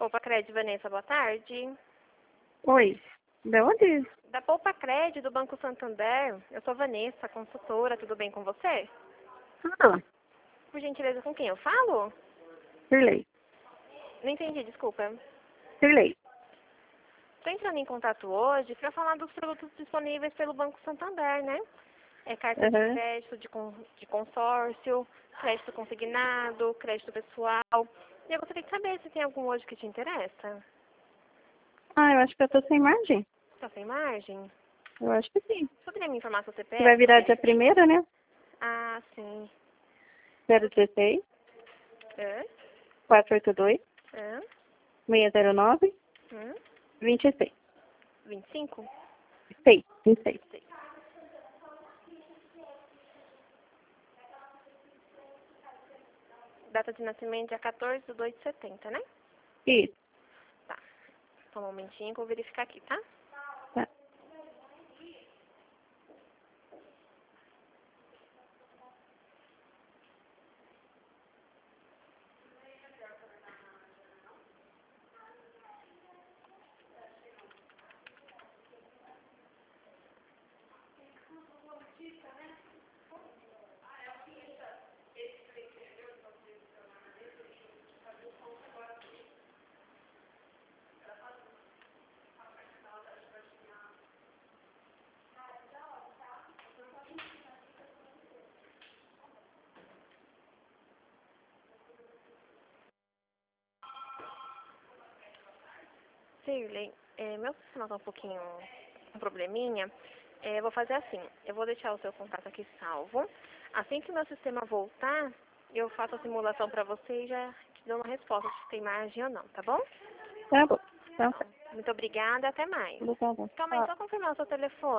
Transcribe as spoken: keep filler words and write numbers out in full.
Poupa Crédito, Vanessa, boa tarde. Oi, de onde? Da Poupa Crédito, do Banco Santander. Eu sou Vanessa, consultora, tudo bem com você? Ah, Por gentileza, com quem eu falo? Shirley. Não entendi, desculpa. Shirley. Estou entrando em contato hoje para falar dos produtos disponíveis pelo Banco Santander, né? É carta de Uhum. crédito de, con de consórcio, crédito consignado, crédito pessoal. E eu gostaria de saber se tem algum hoje que te interessa. Ah, eu acho que eu tô sem margem. Está sem margem? Eu acho que sim. Você poderia me informar seu C P F? Que vai virar dia primeiro, né? Ah, sim. zero dezesseis, Hã? quatrocentos e oitenta e dois, Hã? seiscentos e nove, Hã? vinte e seis. vinte e cinco? seis, vinte e seis. Sei. Data de nascimento dia quatorze de dois de setenta, né? Isso. Tá. Só um momentinho que eu vou verificar aqui, tá? Tá. Shirley, é, meu sistema tá um pouquinho um probleminha. É, eu vou fazer assim, eu vou deixar o seu contato aqui salvo. Assim que o meu sistema voltar, eu faço a simulação para você e já te dou uma resposta se tem margem ou não, tá bom? Tá bom. Então, tá. Muito obrigada, até mais. Tá bom. Calma aí, só confirmar o seu telefone.